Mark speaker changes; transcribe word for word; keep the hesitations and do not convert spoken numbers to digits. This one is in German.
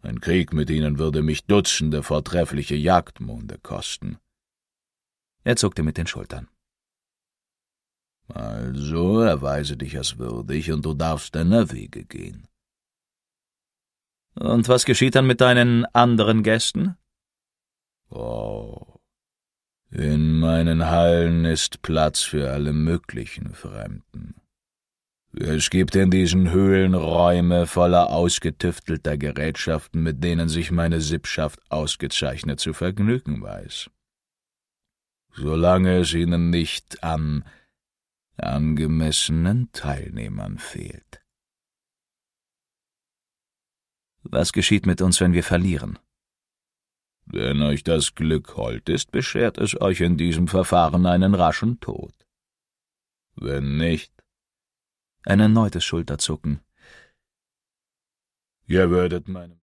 Speaker 1: Ein Krieg mit ihnen würde mich Dutzende vortreffliche Jagdmonde kosten.«
Speaker 2: Er zuckte mit den Schultern.
Speaker 1: »Also erweise dich als würdig, und du darfst deiner Wege gehen.«
Speaker 2: »Und was geschieht dann mit deinen anderen Gästen?«
Speaker 1: »Oh, in meinen Hallen ist Platz für alle möglichen Fremden. Es gibt in diesen Höhlen Räume voller ausgetüftelter Gerätschaften, mit denen sich meine Sippschaft ausgezeichnet zu vergnügen weiß. Solange es ihnen nicht an angemessenen Teilnehmern fehlt.«
Speaker 2: »Was geschieht mit uns, wenn wir verlieren?«
Speaker 1: »Wenn euch das Glück hold ist, beschert es euch in diesem Verfahren einen raschen Tod. Wenn nicht...«
Speaker 2: Ein erneutes Schulterzucken.
Speaker 1: »Ihr würdet meinem